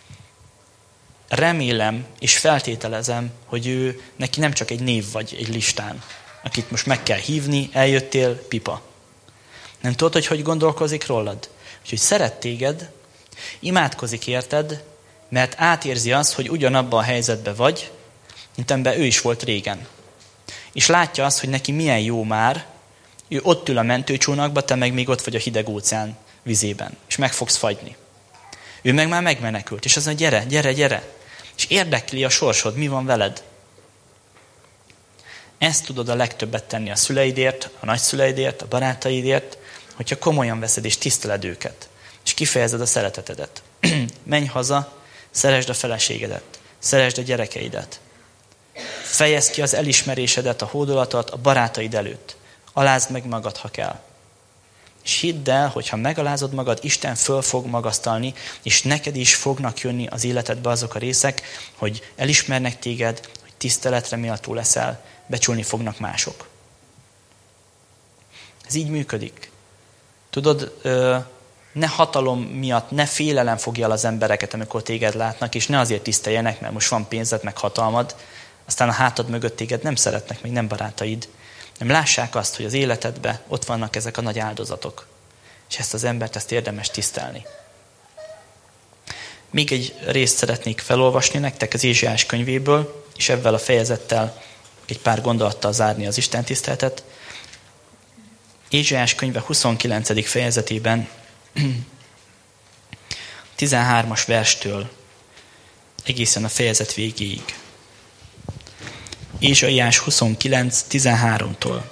Remélem és feltételezem, hogy ő neki nem csak egy név vagy egy listán, akit most meg kell hívni, eljöttél, pipa. Nem tudod, hogy hogy gondolkozik rólad? Úgyhogy szeret téged, imádkozik érted, mert átérzi azt, hogy ugyanabban a helyzetben vagy, mint amiben ő is volt régen. És látja azt, hogy neki milyen jó már, ő ott ül a mentőcsónakba, te meg még ott vagy a hideg óceán vizében, és meg fogsz fagyni. Ő meg már megmenekült, és az mondja, gyere, gyere, gyere. És érdekli a sorsod, mi van veled. Ezt tudod a legtöbbet tenni a szüleidért, a nagyszüleidért, a barátaidért, hogyha komolyan veszed és tiszteled őket, és kifejezed a szeretetedet. Menj haza, szeresd a feleségedet, szeresd a gyerekeidet. Fejezd ki az elismerésedet, a hódolatot a barátaid előtt. Alázd meg magad, ha kell. És hidd el, hogy ha megalázod magad, Isten föl fog magasztalni, és neked is fognak jönni az életedbe azok a részek, hogy elismernek téged, hogy tiszteletre méltó leszel, becsülni fognak mások. Ez így működik. Tudod, ne hatalom miatt, ne félelem fogja el az embereket, amikor téged látnak, és ne azért tiszteljenek, mert most van pénzed, meg hatalmad, aztán a hátad mögött téged nem szeretnek, még nem barátaid. Nem lássák azt, hogy az életedben ott vannak ezek a nagy áldozatok. És ezt az embert, ezt érdemes tisztelni. Még egy részt szeretnék felolvasni nektek az Ézsaiás könyvéből, és ebben a fejezettel egy pár gondolattal zárni az Isten tiszteletet. Ézsaiás könyve huszonkilencedik fejezetében tizenhármas verstől egészen a fejezet végéig. Ézsaiás huszonkilenc tizenháromtól.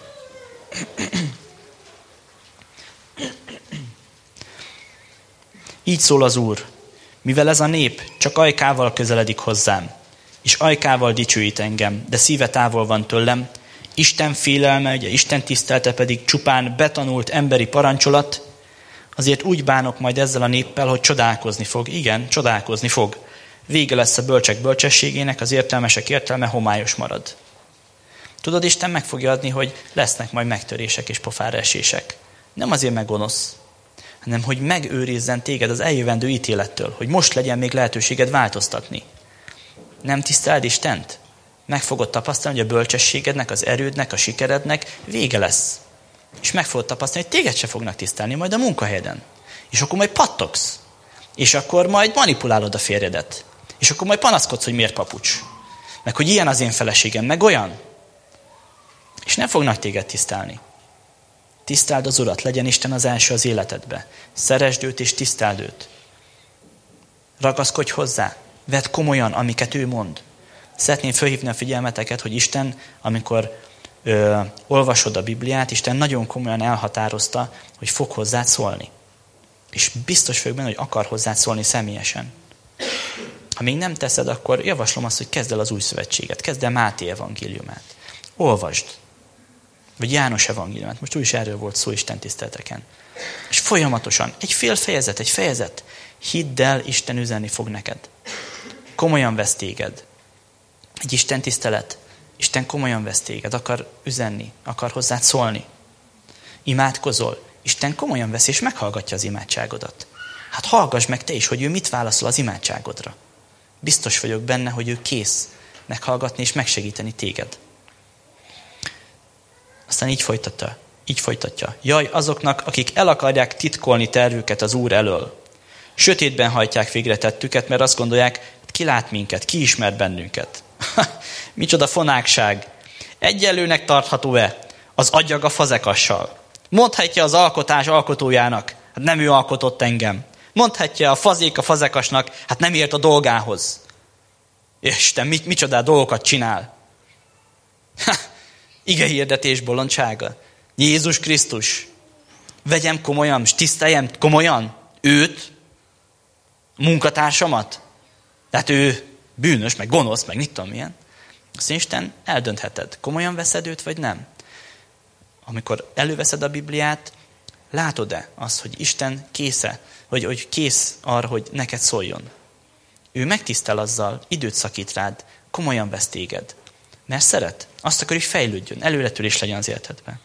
Így szól az Úr, mivel ez a nép csak ajkával közeledik hozzám, és ajkával dicsőít engem, de szíve távol van tőlem, Isten félelme, ugye Isten tisztelte pedig csupán betanult emberi parancsolat, azért úgy bánok majd ezzel a néppel, hogy csodálkozni fog. Igen, csodálkozni fog. Vége lesz a bölcsek bölcsességének, az értelmesek értelme homályos marad. Tudod, Isten meg fogja adni, hogy lesznek majd megtörések és pofára esések. Nem azért meg gonosz, hanem hogy megőrizzen téged az eljövendő ítélettől, hogy most legyen még lehetőséged változtatni. Nem tiszteld Istent? Meg fogod tapasztalni, hogy a bölcsességednek, az erődnek, a sikerednek vége lesz. És meg fogod tapasztalni, hogy téged se fognak tisztelni majd a munkahelyeden. És akkor majd pattogsz. És akkor majd manipulálod a férjedet. És akkor majd panaszkodsz, hogy miért papucs. Meg hogy ilyen az én feleségem, meg olyan. És nem fognak téged tisztelni. Tiszteld az Urat, legyen Isten az első az életedbe. Szeresd őt és tiszteld őt. Ragaszkodj hozzá, vedd komolyan, amiket ő mond. Szeretném felhívni a figyelmeteket, hogy Isten, amikor ö, olvasod a Bibliát, Isten nagyon komolyan elhatározta, hogy fog hozzád szólni. És biztos vagyok benne, hogy akar hozzád szólni személyesen. Ha még nem teszed, akkor javaslom azt, hogy kezd el az új szövetséget. Kezd el Máté evangéliumát. Olvasd. Vagy János evangéliumát. Most úgyis erről volt szó Isten tiszteleteken. És folyamatosan, egy fél fejezet, egy fejezet, hidd el, Isten üzenni fog neked. Komolyan vesz téged. Egy Isten tisztelet. Isten komolyan vesz téged, akar üzenni, akar hozzád szólni. Imádkozol. Isten komolyan vesz és meghallgatja az imádságodat. Hát hallgass meg te is, hogy ő mit válaszol az imádságodra. Biztos vagyok benne, hogy ő kész meghallgatni és megsegíteni téged. Aztán így folytatja. Így folytatja. Jaj azoknak, akik el akarják titkolni tervüket az Úr elől. Sötétben hajtják végre tettüket, mert azt gondolják, ki lát minket, ki ismer bennünket. Micsoda fonákság. Egyenlőnek tartható-e az agyag a fazekassal? Mondhatja az alkotás alkotójának, hát nem ő alkotott engem. Mondhatja a fazék a fazekasnak, hát nem ért a dolgához. Isten, mit, micsoda dolgokat csinál. Ha, ige hirdetés bolondsága. Jézus Krisztus. Vegyem komolyan, és tiszteljem komolyan őt, munkatársamat. Tehát ő bűnös, meg gonosz, meg mit tudom milyen. Azt Isten eldöntheted. Komolyan veszed őt, vagy nem? Amikor előveszed a Bibliát, látod-e azt, hogy Isten késze, hogy, hogy kész arra, hogy neked szóljon? Ő megtisztel azzal, időt szakít rád, komolyan vesz téged. Mert szeret. Azt akar, hogy fejlődjön, előretörés legyen az életedben.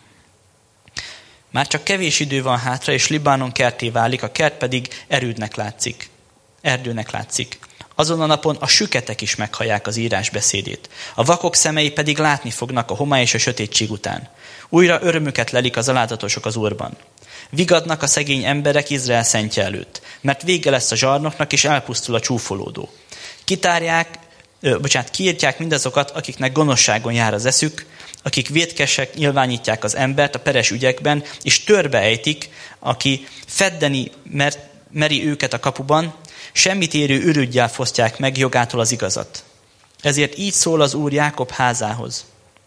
Már csak kevés idő van hátra, és Libánon kertté válik, a kert pedig erődnek látszik. Erdőnek látszik. Azon a napon a süketek is meghallják az írás beszédét. A vakok szemei pedig látni fognak a homály és a sötétség után. Újra örömüket lelik az alázatos az Úrban. Vigadnak a szegény emberek Izrael szentje előtt, mert vége lesz a zsarnoknak, és elpusztul a csúfolódó. Kitárják, ö, bocsánat, kiírtják mindazokat, akiknek gonoszságon jár az eszük, akik vétkesek nyilvánítják az embert a peres ügyekben, és törbe ejtik, aki feddeni mer, meri őket a kapuban, semmit érő ürüggyel fosztják meg jogától az igazat. Ezért így szól az Úr Jákob házához,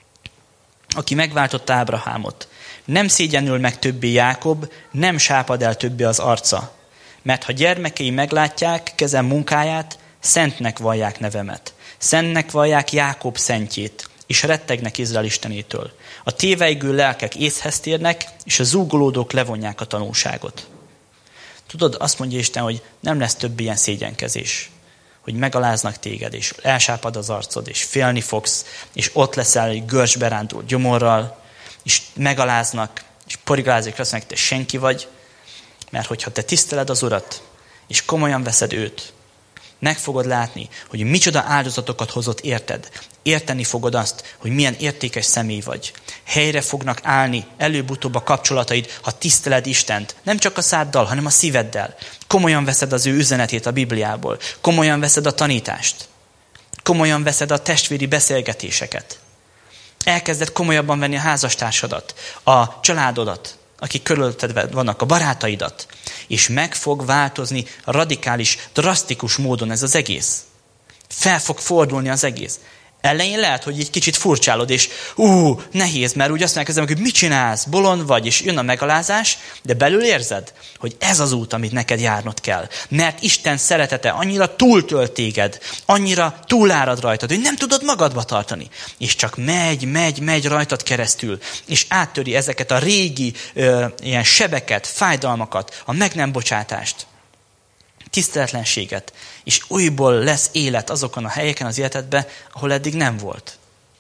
aki megváltotta Ábrahámot. Nem szégyenül meg többé Jákob, nem sápad el többé az arca. Mert ha gyermekei meglátják kezem munkáját, szentnek vallják nevemet. Szentnek vallják Jákob szentjét, és rettegnek Izrael Istenétől. A téveigő lelkek észhez térnek, és a zúgolódók levonják a tanúságot. Tudod, azt mondja Isten, hogy nem lesz több ilyen szégyenkezés. Hogy megaláznak téged, és elsápad az arcod, és félni fogsz, és ott leszel egy görcsbe rándult gyomorral, és megaláznak, és porigázik, azt mondják, te senki vagy, mert hogyha te tiszteled az Urat, és komolyan veszed őt, meg fogod látni, hogy micsoda áldozatokat hozott érted. Érteni fogod azt, hogy milyen értékes személy vagy. Helyre fognak állni előbb-utóbb a kapcsolataid, ha tiszteled Istent. Nem csak a száddal, hanem a szíveddel. Komolyan veszed az ő üzenetét a Bibliából. Komolyan veszed a tanítást. Komolyan veszed a testvéri beszélgetéseket. Elkezded komolyabban venni a házastársadat, a családodat, akik körülötted vannak, a barátaidat. És meg fog változni radikális, drasztikus módon ez az egész. Fel fog fordulni az egész. Elején lehet, hogy egy kicsit furcsálod, és ú, nehéz, mert úgy azt mondják, hogy mit csinálsz, bolond vagy, és jön a megalázás, de belül érzed, hogy ez az út, amit neked járnod kell. Mert Isten szeretete annyira túltölt téged, annyira túlárad rajtad, hogy nem tudod magadba tartani. És csak megy, megy, megy rajtad keresztül, és áttöri ezeket a régi ö, ilyen sebeket, fájdalmakat, a meg nem bocsátást, tiszteletlenséget, és újból lesz élet azokon a helyeken az életedben, ahol eddig nem volt.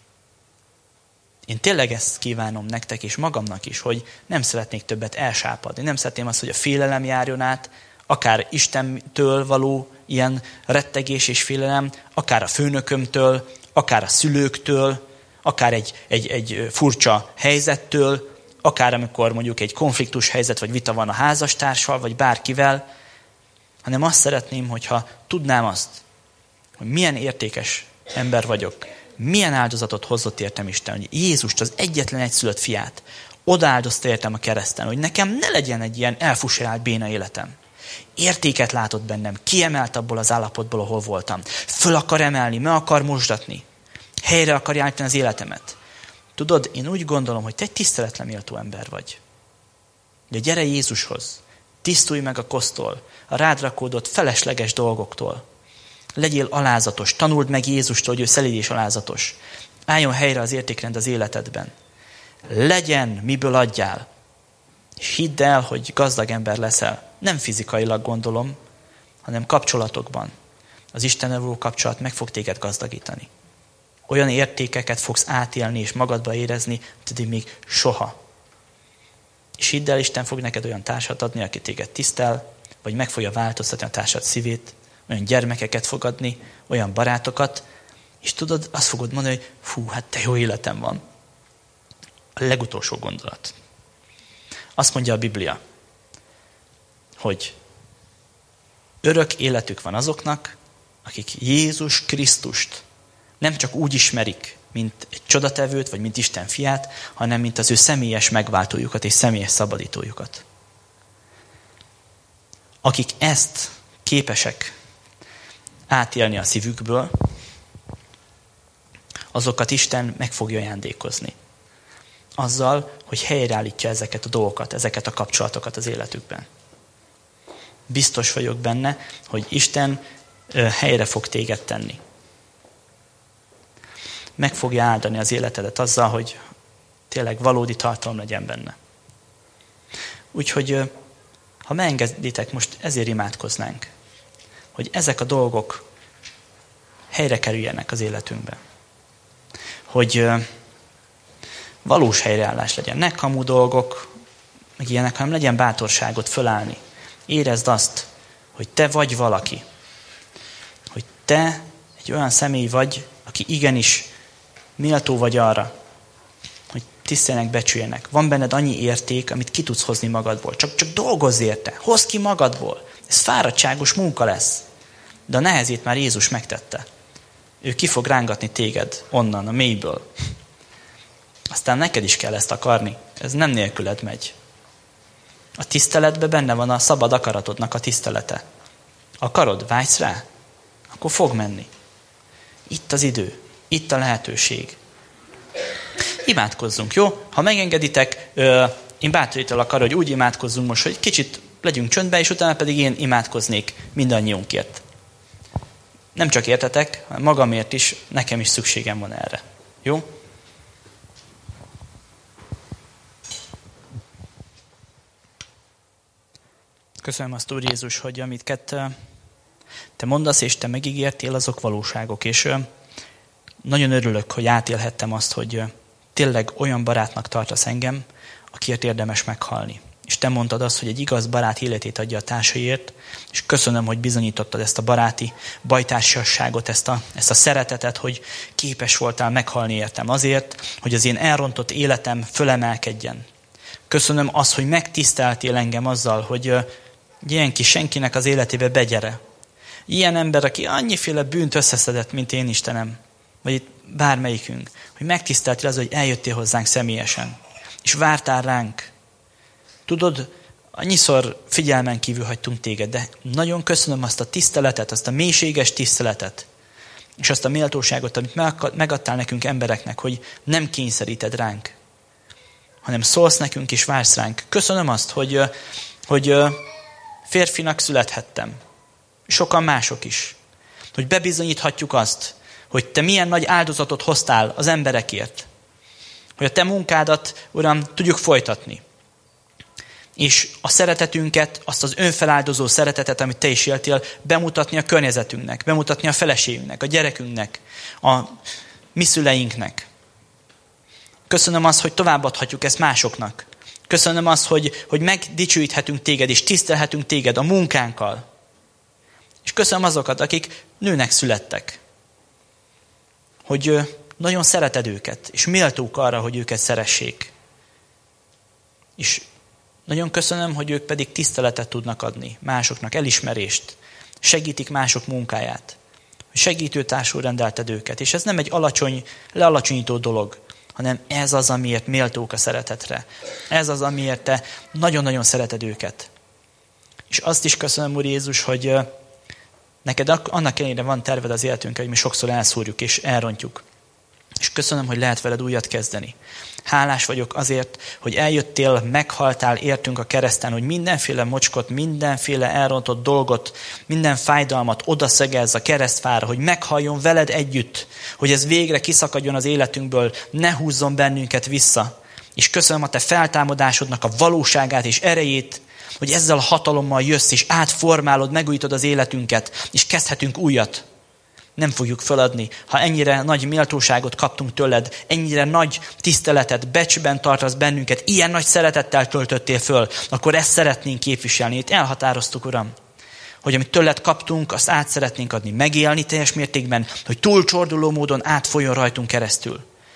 Én tényleg ezt kívánom nektek és magamnak is, hogy nem szeretnék többet elsápadni. Nem szeretném azt, hogy a félelem járjon át, akár Istentől való ilyen rettegés és félelem, akár a főnökömtől, akár a szülőktől, akár egy, egy, egy furcsa helyzettől, akár amikor mondjuk egy konfliktus helyzet vagy vita van a házastársal, vagy bárkivel, hanem azt szeretném, hogyha tudnám azt, hogy milyen értékes ember vagyok, milyen áldozatot hozott értem Isten, hogy Jézust, az egyetlen egyszülött fiát, odaáldozta értem a kereszten, hogy nekem ne legyen egy ilyen elfuserált béna életem. Értéket látott bennem, kiemelt abból az állapotból, ahol voltam. Föl akar emelni, meg akar mosdatni. Helyre akar állítani az életemet. Tudod, én úgy gondolom, hogy te egy tiszteletlen méltó ember vagy. De gyere Jézushoz, tisztulj meg a kosztól, a rád rakódott felesleges dolgoktól. Legyél alázatos, tanuld meg Jézustól, hogy ő szelíd és alázatos. Álljon helyre az értékrend az életedben. Legyen, miből adjál. És hidd el, hogy gazdag ember leszel. Nem fizikailag gondolom, hanem kapcsolatokban. Az Istennel való kapcsolat meg fog téged gazdagítani. Olyan értékeket fogsz átélni és magadba érezni, mint még soha. És hidd el, Isten fog neked olyan társat adni, aki téged tisztel, vagy meg fogja változtatni a társad szívét, olyan gyermekeket fog adni, olyan barátokat, és tudod, azt fogod mondani, hogy fú, hát te jó életem van. A legutolsó gondolat. Azt mondja a Biblia, hogy örök életük van azoknak, akik Jézus Krisztust nem csak úgy ismerik, mint egy csodatevőt, vagy mint Isten fiát, hanem mint az ő személyes megváltójukat és személyes szabadítójukat. Akik ezt képesek átélni a szívükből, azokat Isten meg fogja ajándékozni. Azzal, hogy helyreállítja ezeket a dolgokat, ezeket a kapcsolatokat az életükben. Biztos vagyok benne, hogy Isten helyre fog téged tenni. Meg fogja áldani az életedet azzal, hogy tényleg valódi tartalom legyen benne. Úgyhogy, ha megengeditek, most ezért imádkoznánk, hogy ezek a dolgok helyre kerüljenek az életünkbe. Hogy valós helyreállás legyen. Ne kamu dolgok, meg ilyenek, hanem legyen bátorságot fölállni. Érezd azt, hogy te vagy valaki. Hogy te egy olyan személy vagy, aki igenis méltó vagy arra, hogy tiszteljenek, becsüljenek. Van benned annyi érték, amit ki tudsz hozni magadból. Csak, csak dolgozz érte. Hozd ki magadból. Ez fáradtságos munka lesz. De a nehezét már Jézus megtette. Ő ki fog rángatni téged onnan, a mélyből. Aztán neked is kell ezt akarni. Ez nem nélküled megy. A tiszteletben benne van a szabad akaratodnak a tisztelete. Akarod, vágysz rá? Akkor fog menni. Itt az idő. Itt a lehetőség. Imádkozzunk, jó? Ha megengeditek, én bátorítalak arra, hogy úgy imádkozzunk most, hogy kicsit legyünk csöndbe, és utána pedig én imádkoznék mindannyiunkért. Nem csak értetek, hanem magamért is, nekem is szükségem van erre. Jó? Köszönöm azt, Úr Jézus, hogy amiket te mondasz, és te megígértél, azok valóságok. És nagyon örülök, hogy átélhettem azt, hogy tényleg olyan barátnak tartasz engem, akiért érdemes meghalni. és te mondtad azt, hogy egy igaz barát életét adja a társaiért, és köszönöm, hogy bizonyítottad ezt a baráti bajtársaságot, ezt a, ezt a szeretetet, hogy képes voltál meghalni értem azért, hogy az én elrontott életem fölemelkedjen. Köszönöm azt, hogy megtiszteltél engem azzal, hogy egy ilyen kis senkinek az életébe begyere. Ilyen ember, aki annyiféle bűnt összeszedett, mint én, Istenem, vagy itt bármelyikünk, hogy megtiszteltél az, hogy eljöttél hozzánk személyesen, és vártál ránk. Tudod, annyiszor figyelmen kívül hagytunk téged, de nagyon köszönöm azt a tiszteletet, azt a mélységes tiszteletet, és azt a méltóságot, amit megadtál nekünk embereknek, hogy nem kényszeríted ránk, hanem szólsz nekünk és vársz ránk. Köszönöm azt, hogy, hogy férfinak születhettem. Sokan mások is. Hogy bebizonyíthatjuk azt, hogy te milyen nagy áldozatot hoztál az emberekért. Hogy a te munkádat, Uram, tudjuk folytatni. És a szeretetünket, azt az önfeláldozó szeretetet, amit te is éltél, bemutatni a környezetünknek, bemutatni a feleségünknek, a gyerekünknek, a mi szüleinknek. Köszönöm azt, hogy továbbadhatjuk ezt másoknak. Köszönöm azt, hogy, hogy megdicsőíthetünk téged, és tisztelhetünk téged a munkánkkal. És köszönöm azokat, akik nőnek születtek. Hogy nagyon szereted őket, és méltók arra, hogy őket szeressék. És nagyon köszönöm, hogy ők pedig tiszteletet tudnak adni másoknak, elismerést. Segítik mások munkáját. Segítőtársul rendelted őket. És ez nem egy alacsony, lealacsonyító dolog, hanem ez az, amiért méltók a szeretetre. Ez az, amiért te nagyon-nagyon szereted őket. És azt is köszönöm, Úr Jézus, hogy neked annak ellenére van terved az életünkre, hogy mi sokszor elszúrjuk és elrontjuk. És köszönöm, hogy lehet veled újat kezdeni. Hálás vagyok azért, hogy eljöttél, meghaltál, értünk a kereszten, hogy mindenféle mocskot, mindenféle elrontott dolgot, minden fájdalmat odaszegezz a keresztfára, hogy meghalljon veled együtt, hogy ez végre kiszakadjon az életünkből, ne húzzon bennünket vissza. És köszönöm a te feltámadásodnak a valóságát és erejét, hogy ezzel a hatalommal jössz, és átformálod, megújítod az életünket, és kezdhetünk újat. Nem fogjuk feladni. Ha ennyire nagy méltóságot kaptunk tőled, ennyire nagy tiszteletet, becsben tartasz bennünket, ilyen nagy szeretettel töltöttél föl, akkor ezt szeretnénk képviselni. Itt elhatároztuk, Uram, hogy amit tőled kaptunk, azt át szeretnénk adni, megélni teljes mértékben, hogy túlcsorduló módon átfolyjon rajtunk keresztül.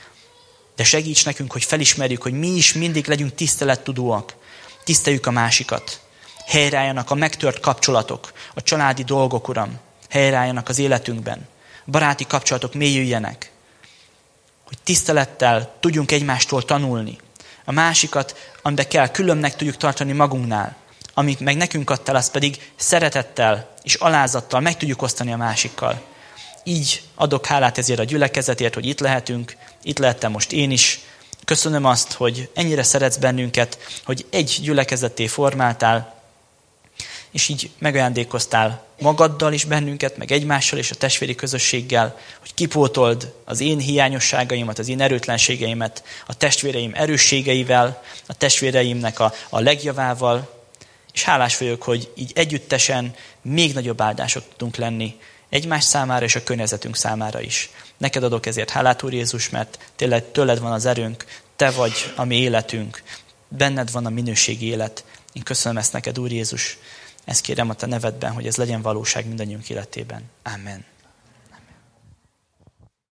De segíts nekünk, hogy felismerjük, hogy mi is mindig legyünk tisztelettudóak. Tiszteljük a másikat. Helyreálljanak a megtört kapcsolatok, a családi dolgok, Uram. Helyreálljanak az életünkben. Baráti kapcsolatok mélyüljenek. Hogy tisztelettel tudjunk egymástól tanulni. A másikat, amiben kell, különnek tudjuk tartani magunknál. Amit meg nekünk adtál, azt pedig szeretettel és alázattal meg tudjuk osztani a másikkal. Így adok hálát ezért a gyülekezetért, hogy itt lehetünk. Itt lehettem most én is. Köszönöm azt, hogy ennyire szeretsz bennünket, hogy egy gyülekezetté formáltál, és így megajándékoztál magaddal is bennünket, meg egymással és a testvéri közösséggel, hogy kipótold az én hiányosságaimat, az én erőtlenségeimet a testvéreim erősségeivel, a testvéreimnek a, a legjavával, és hálás vagyok, hogy így együttesen még nagyobb áldások tudunk lenni egymás számára és a környezetünk számára is. Neked adok ezért hálát, Úr Jézus, mert tényleg tőled van az erőnk, te vagy a mi életünk, benned van a minőségi élet. Én köszönöm ezt neked, Úr Jézus. Ezt kérem a te nevedben, hogy ez legyen valóság mindannyiunk életében. Amen.